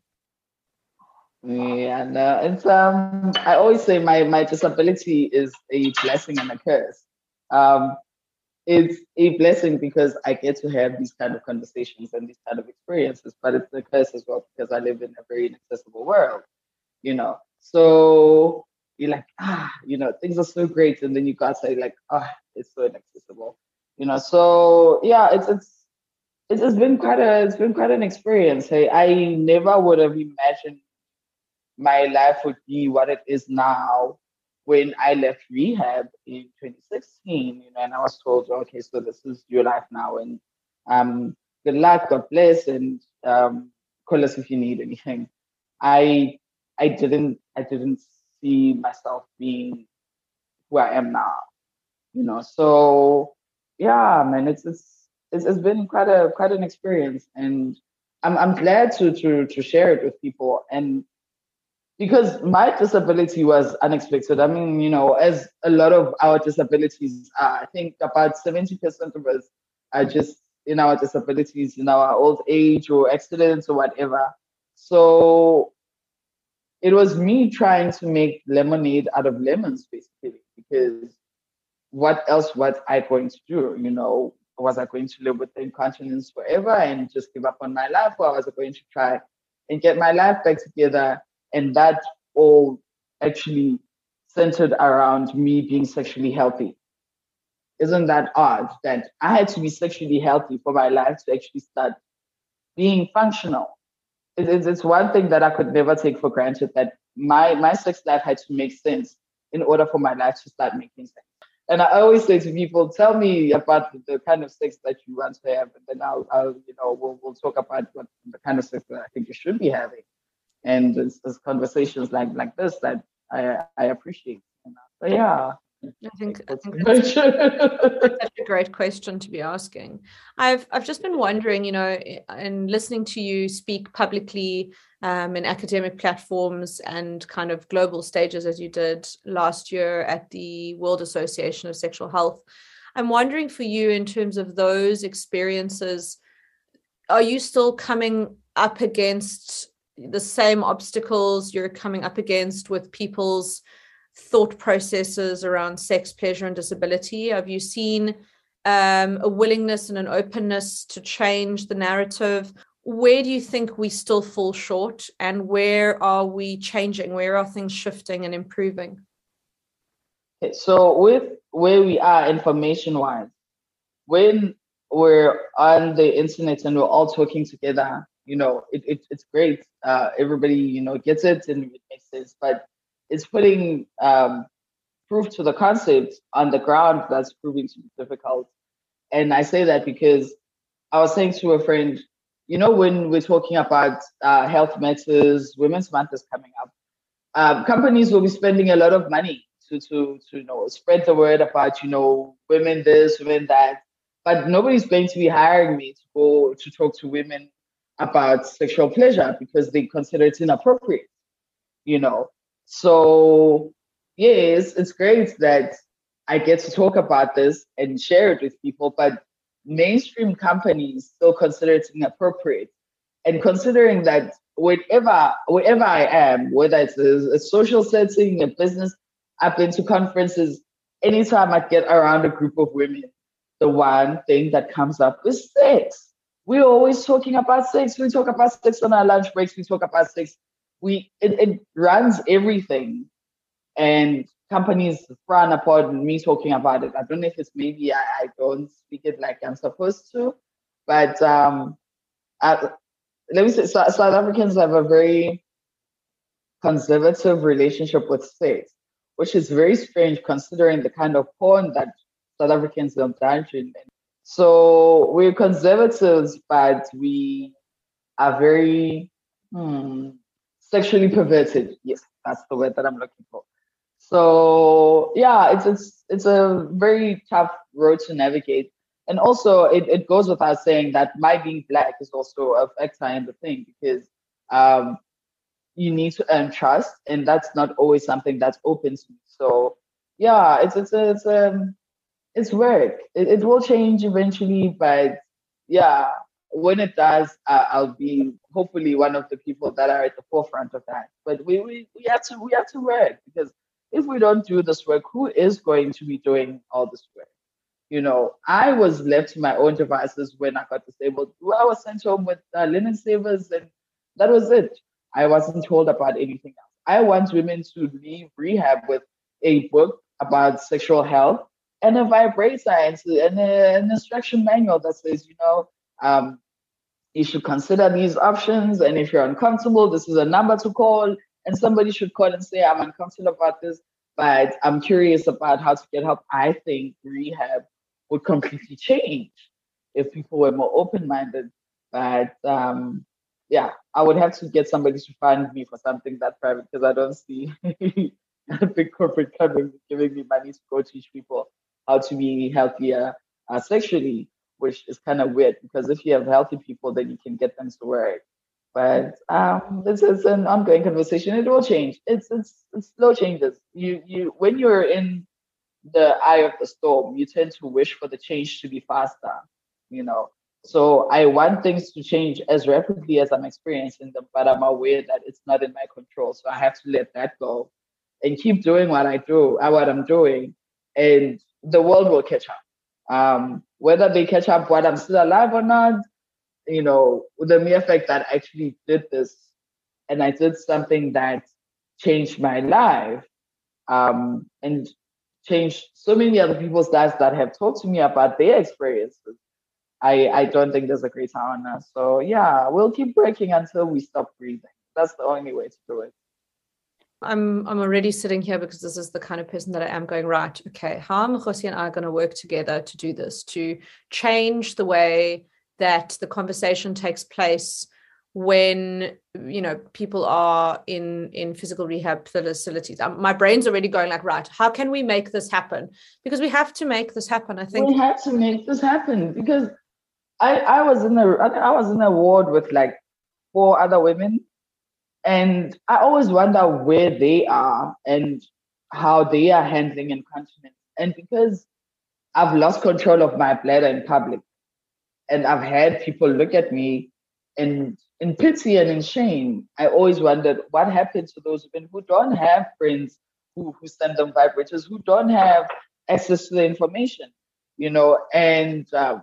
Yeah, no, it's um. I always say my my disability is a blessing and a curse. Um, it's a blessing because I get to have these kind of conversations and these kind of experiences, but it's a curse as well because I live in a very inaccessible world. You know, so you're like, ah, you know, things are so great, and then you got to say like, ah, it's so inaccessible. You know, so yeah, it's it's it's, it's been quite a it's been quite an experience. Hey, I never would have imagined my life would be what it is now when I left rehab in twenty sixteen, you know, and I was told, okay, so this is your life now, and um, good luck, God bless, and um, call us if you need anything. I I didn't I didn't see myself being who I am now, you know. So yeah, man, it's it's it's, it's been quite a quite an experience, and I'm I'm glad to to to share it with people. And because my disability was unexpected. I mean, you know, as a lot of our disabilities are, I think about seventy percent of us are just in our disabilities in our old age or accidents or whatever. So it was me trying to make lemonade out of lemons, basically, because what else was I going to do? You know, was I going to live with incontinence forever and just give up on my life, or was I going to try and get my life back together? And that all actually centered around me being sexually healthy. Isn't that odd that I had to be sexually healthy for my life to actually start being functional? It, it's, it's one thing that I could never take for granted, that my, my sex life had to make sense in order for my life to start making sense. And I always say to people, tell me about the, the kind of sex that you want to have, and then I'll, I'll you know, we'll, we'll talk about what the kind of sex that I think you should be having. And it's, it's conversations like like this that I I appreciate. So yeah. I think, I think that's, that's such a great question to be asking. I've I've just been wondering, you know, and listening to you speak publicly um, in academic platforms and kind of global stages as you did last year at the World Association of Sexual Health. I'm wondering for you, in terms of those experiences, are you still coming up against the same obstacles you're coming up against with people's thought processes around sex, pleasure, and disability? Have you seen um, a willingness and an openness to change the narrative? Where do you think we still fall short, and where are we changing? Where are things shifting and improving? Okay, so with where we are information-wise, when we're on the internet and we're all talking together, you know, it, it it's great. Uh, everybody, you know, gets it and it makes sense, but it's putting um, proof to the concept on the ground that's proving to be difficult. And I say that because I was saying to a friend, you know, when we're talking about uh, health matters, Women's Month is coming up. Um, companies will be spending a lot of money to, to, to, you know, spread the word about, you know, women this, women that. But nobody's going to be hiring me to go to talk to women about sexual pleasure because they consider it inappropriate, you know. So yes, it's great that I get to talk about this and share it with people, but mainstream companies still consider it inappropriate. And considering that wherever, wherever I am, whether it's a, a social setting, a business, I've been to conferences, anytime I get around a group of women, the one thing that comes up is sex. We're always talking about sex. We talk about sex on our lunch breaks. We talk about sex. We it, it runs everything, and companies frown upon me talking about it. I don't know if it's maybe I, I don't speak it like I'm supposed to, but um, I, let me say, so, South Africans have a very conservative relationship with sex, which is very strange considering the kind of porn that South Africans indulge in. So we're conservatives, but we are very hmm, sexually perverted. Yes, that's the word that I'm looking for. So yeah, it's it's it's a very tough road to navigate. And also it, it goes without saying that my being black is also a factor in the thing, because um, you need to earn trust, and that's not always something that's open to me. So yeah, it's it's it's um it's work. It, it will change eventually, but yeah, when it does, uh, I'll be hopefully one of the people that are at the forefront of that. But we, we we have to we have to work, because if we don't do this work, who is going to be doing all this work? You know, I was left to my own devices when I got disabled. Well, I was sent home with uh, linen savers, and that was it. I wasn't told about anything else. I want women to leave rehab with a book about sexual health and a vibrator and, and a, an instruction manual that says, you know, um, you should consider these options. And if you're uncomfortable, this is a number to call. And somebody should call and say, I'm uncomfortable about this, but I'm curious about how to get help. I think rehab would completely change if people were more open-minded. But um, yeah, I would have to get somebody to fund me for something that private, because I don't see a big corporate company giving me money to go teach people how to be healthier uh, sexually, which is kind of weird, because if you have healthy people, then you can get them to work. But um, this is an ongoing conversation. It will change. It's it's it's slow changes. You you when you're in the eye of the storm, you tend to wish for the change to be faster. You know, so I want things to change as rapidly as I'm experiencing them, but I'm aware that it's not in my control. So I have to let that go and keep doing what I do, uh, what I'm doing, and the world will catch up. Um, whether they catch up while I'm still alive or not, you know, the mere fact that I actually did this and I did something that changed my life, um, and changed so many other people's lives that have talked to me about their experiences. I, I don't think there's a great time on us. So yeah, we'll keep working until we stop breathing. That's the only way to do it. I'm I'm already sitting here because this is the kind of person that I am going, right, okay, how are Mokgosi and I going to work together to do this, to change the way that the conversation takes place when, you know, people are in, in physical rehab facilities. Um, my brain's already going like, right, how can we make this happen? Because we have to make this happen. I think we have to make this happen because I, I was in a I was in a ward with like four other women. And I always wonder where they are and how they are handling incontinence. And because I've lost control of my bladder in public, and I've had people look at me in, in pity and in shame, I always wondered what happened to those women who don't have friends who, who send them vibrators, who don't have access to the information, you know, and uh,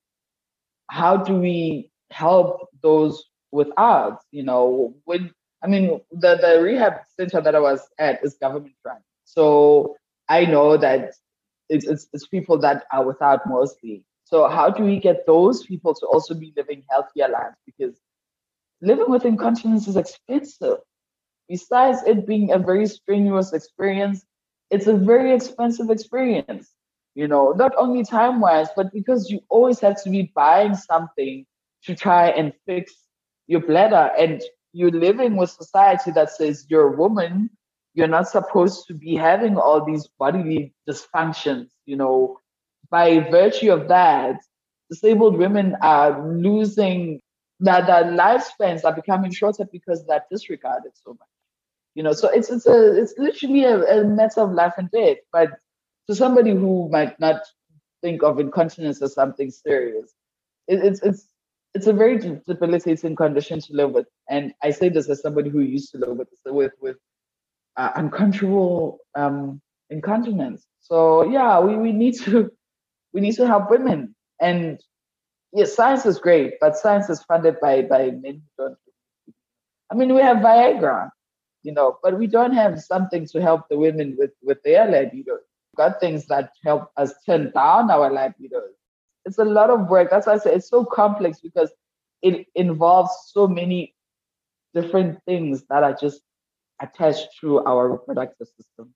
how do we help those without, you know, when I mean, the, the rehab center that I was at is government run. So I know that it's, it's, it's people that are without mostly. So how do we get those people to also be living healthier lives? Because living with incontinence is expensive. Besides it being a very strenuous experience, it's a very expensive experience. You know, not only time-wise, but because you always have to be buying something to try and fix your bladder. And you're living with society that says you're a woman, you're not supposed to be having all these bodily dysfunctions, you know. By virtue of that, disabled women are losing that their lifespans are becoming shorter because they're disregarded so much. You know, so it's it's a it's literally a, a matter of life and death. But to somebody who might not think of incontinence as something serious, it, it's it's it's a very debilitating condition to live with. And I say this as somebody who used to live with with with uh, uncontrollable um, incontinence. So yeah, we, we need to we need to help women. And yes, science is great, but science is funded by by men who don't. I mean, we have Viagra, you know, but we don't have something to help the women with with their libido. We've got things that help us turn down our libido. It's a lot of work. That's why I say it's so complex because it involves so many different things that are just attached to our reproductive system.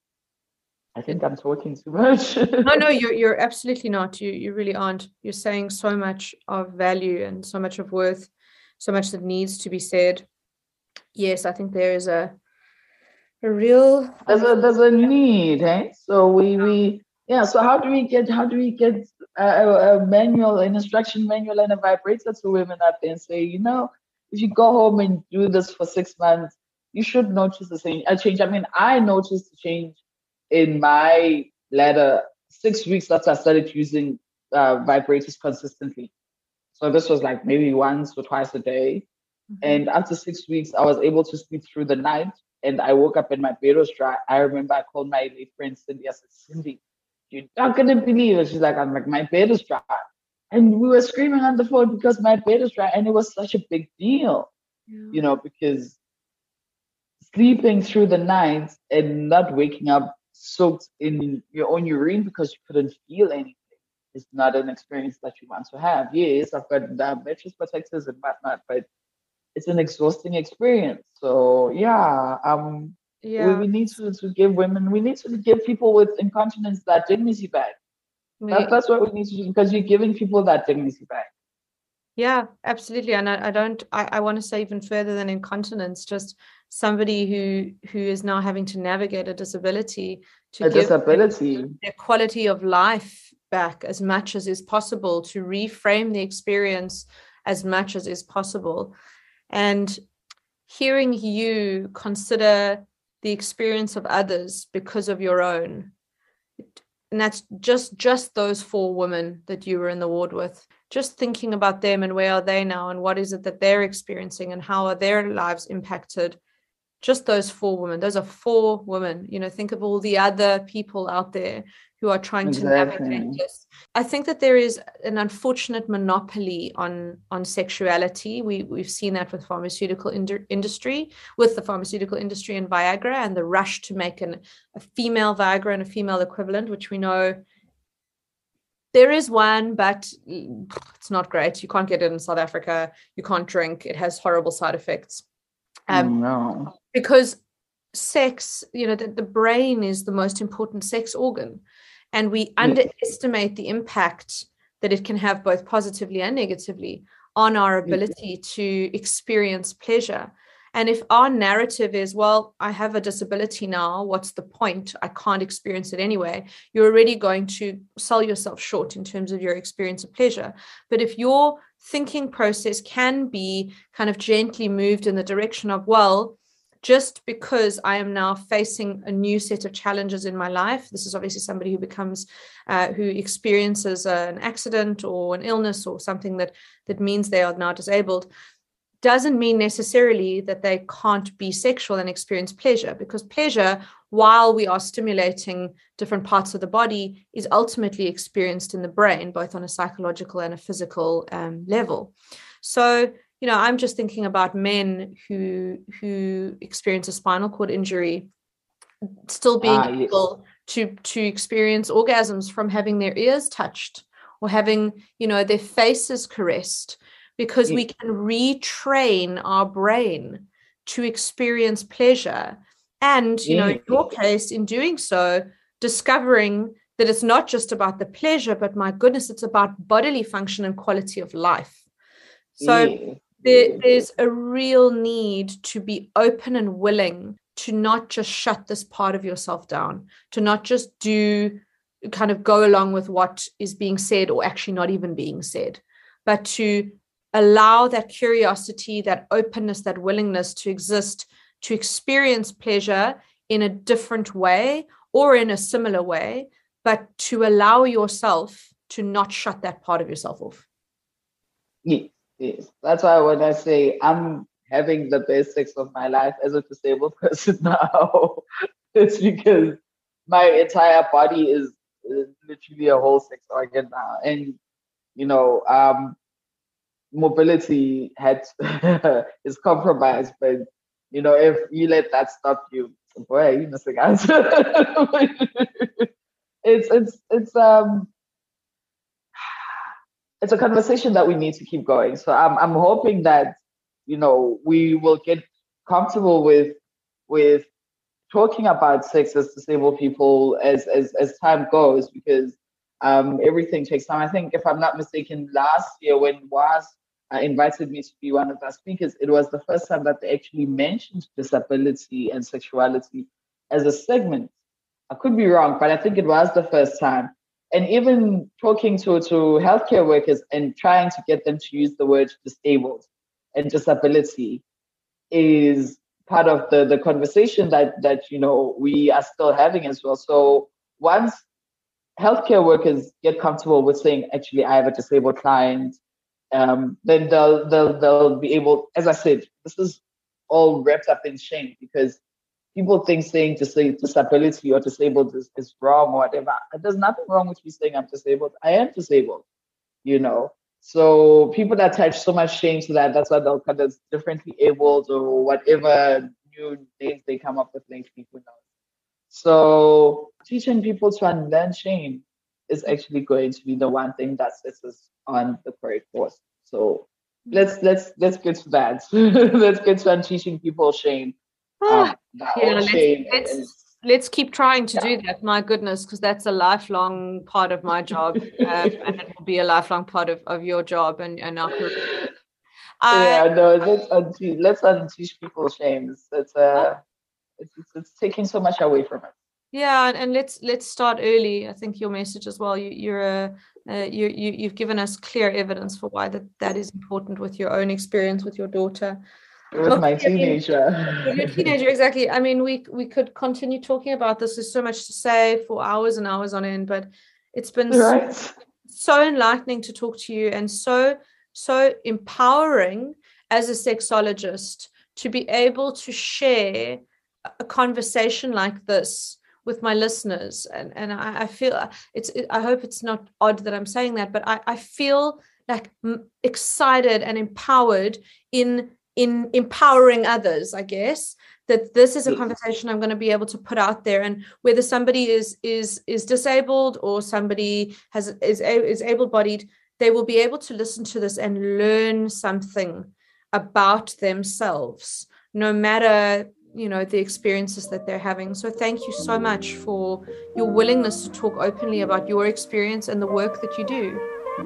I think I'm talking too much. no, no, you're you're absolutely not. You you really aren't. You're saying so much of value and so much of worth, so much that needs to be said. Yes, I think there is a a real there's a there's a need, eh? So we we yeah. So how do we get how do we get a, a manual, an instruction manual, and a vibrator to women out there and say, you know, if you go home and do this for six months, you should notice the same a change. I mean, I noticed the change in my bladder six weeks after I started using uh, vibrators consistently. So this was like maybe once or twice a day. Mm-hmm. And after six weeks, I was able to sleep through the night. And I woke up and my bed was dry. I remember I called my late friend Cindy. I said, Cindy, you're not going to believe it. She's like, I'm like, my bed is dry. And we were screaming on the phone because my bed is dry. And it was such a big deal, yeah. you know, because sleeping through the night and not waking up soaked in your own urine because you couldn't feel anything is not an experience that you want to have. Yes, I've got the mattress protectors and whatnot, but it's an exhausting experience. So yeah, um, yeah. We, we need to, to give women, we need to give people with incontinence that dignity back. That, that's what we need to do because you're giving people that dignity back. Yeah, absolutely. And I, I don't, I, I want to say even further than incontinence, just somebody who who is now having to navigate a disability to a give disability. Their, their quality of life back as much as is possible, to reframe the experience as much as is possible. And hearing you consider the experience of others because of your own, and that's just just those four women that you were in the ward with, just thinking about them and where are they now and what is it that they're experiencing and how are their lives impacted just those four women. Those are four women. You know, think of all the other people out there who are trying Exactly. to navigate this. I think that there is an unfortunate monopoly on on sexuality. We we've seen that with pharmaceutical ind- industry, with the pharmaceutical industry and Viagra, and the rush to make an, a female Viagra and a female equivalent, which we know there is one, but it's not great. You can't get it in South Africa. You can't drink. It has horrible side effects. Um, no. Because sex, you know, the, the brain is the most important sex organ, and we underestimate the impact that it can have both positively and negatively on our ability to experience pleasure. And if our narrative is, well, I have a disability now, what's the point? I can't experience it anyway. You're already going to sell yourself short in terms of your experience of pleasure. But if your thinking process can be kind of gently moved in the direction of, well, just because I am now facing a new set of challenges in my life, this is obviously somebody who becomes, uh, who experiences an accident or an illness or something that that means they are now disabled, doesn't mean necessarily that they can't be sexual and experience pleasure, because pleasure, while we are stimulating different parts of the body, is ultimately experienced in the brain, both on a psychological and a physical um, level. So, you know, I'm just thinking about men who who experience a spinal cord injury, still being ah, able yes. to to experience orgasms from having their ears touched or having, you know, their faces caressed, because we can retrain our brain to experience pleasure. And, you know, in your case, in doing so, discovering that it's not just about the pleasure, but my goodness, it's about bodily function and quality of life. So there, there's a real need to be open and willing to not just shut this part of yourself down, to not just do kind of go along with what is being said or actually not even being said, but to allow that curiosity, that openness, that willingness to exist, to experience pleasure in a different way or in a similar way, but to allow yourself to not shut that part of yourself off. Yes, yes. That's why when I say I'm having the best sex of my life as a disabled person now, it's because my entire body is, is literally a whole sex organ now. And, you know, um, mobility had is compromised, but you know, if you let that stop you, boy, you missing out. it's it's it's um it's a conversation that we need to keep going. So I'm I'm hoping that, you know, we will get comfortable with with talking about sex as disabled people as as as time goes, because um everything takes time. I think, if I'm not mistaken, last year when was Uh, invited me to be one of their speakers, it was the first time that they actually mentioned disability and sexuality as a segment. I could be wrong, but I think it was the first time. And even talking to, to healthcare workers and trying to get them to use the word disabled and disability is part of the, the conversation that, that, you know, we are still having as well. So once healthcare workers get comfortable with saying, actually, I have a disabled client, Um, then they'll, they'll they'll be able, as I said, this is all wrapped up in shame, because people think saying to say disability or disabled is, is wrong or whatever. There's nothing wrong with me saying I'm disabled. I am disabled, you know. So people attach so much shame to that. That's why they'll call us differently abled or whatever new names they come up with lately. Who knows? So teaching people to unlearn shame is actually going to be the one thing that sets us on the correct course. So let's let's let's get to that. Let's get to teaching people shame. Um, yeah, let's, shame let's, and, let's keep trying to yeah. do that. My goodness, because that's a lifelong part of my job, um, and it will be a lifelong part of, of your job and, and our career. Yeah, uh, no, let's unteach, let's unteach people shame. It's it's, uh, it's it's it's taking so much away from us. Yeah, and let's let's start early. I think your message as well. You, you're a uh, you you you've given us clear evidence for why that that is important with your own experience with your daughter. With okay, my teenager. With your teenager, exactly. I mean, we we could continue talking about this. There's so much to say for hours and hours on end, but it's been right. so, so enlightening to talk to you, and so so empowering as a sexologist to be able to share a conversation like this with my listeners. And, and I, I feel it's, it, I hope it's not odd that I'm saying that, but I, I feel like excited and empowered in, in empowering others, I guess, that this is a conversation I'm going to be able to put out there. And whether somebody is, is, is disabled or somebody has, is, is able-bodied, they will be able to listen to this and learn something about themselves, no matter, you know, the experiences that they're having. So thank you so much for your willingness to talk openly about your experience and the work that you do.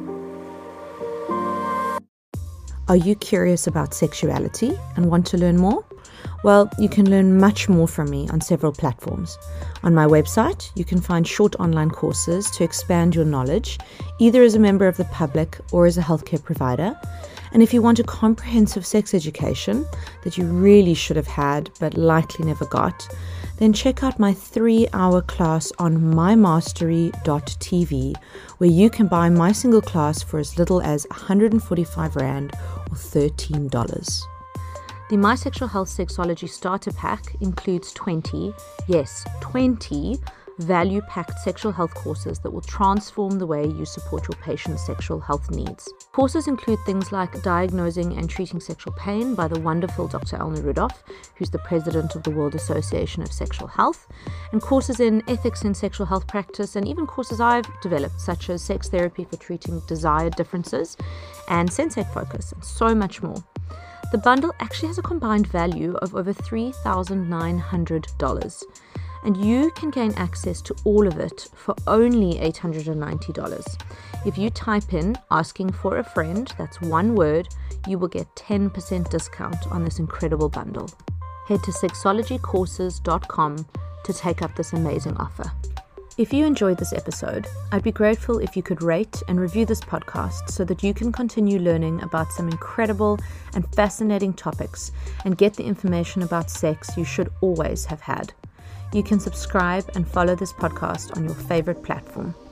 Are you curious about sexuality and want to learn more? Well, you can learn much more from me on several platforms. On my website, you can find short online courses to expand your knowledge, either as a member of the public or as a healthcare provider. And if you want a comprehensive sex education that you really should have had but likely never got, then check out my three-hour class on my mastery dot t v, where you can buy my single class for as little as one hundred forty-five rand or thirteen dollars. The My Sexual Health Sexology Starter Pack includes twenty, yes, twenty value-packed sexual health courses that will transform the way you support your patient's sexual health needs. Courses include things like diagnosing and treating sexual pain by the wonderful Doctor Elna Rudolph, who's the president of the World Association of Sexual Health, and courses in ethics in sexual health practice, and even courses I've developed, such as sex therapy for treating desired differences and sensate focus, and so much more. The bundle actually has a combined value of over three thousand nine hundred dollars, and you can gain access to all of it for only eight hundred ninety dollars. If you type in asking for a friend, that's one word, you will get ten percent discount on this incredible bundle. Head to sexology courses dot com to take up this amazing offer. If you enjoyed this episode, I'd be grateful if you could rate and review this podcast so that you can continue learning about some incredible and fascinating topics and get the information about sex you should always have had. You can subscribe and follow this podcast on your favorite platform.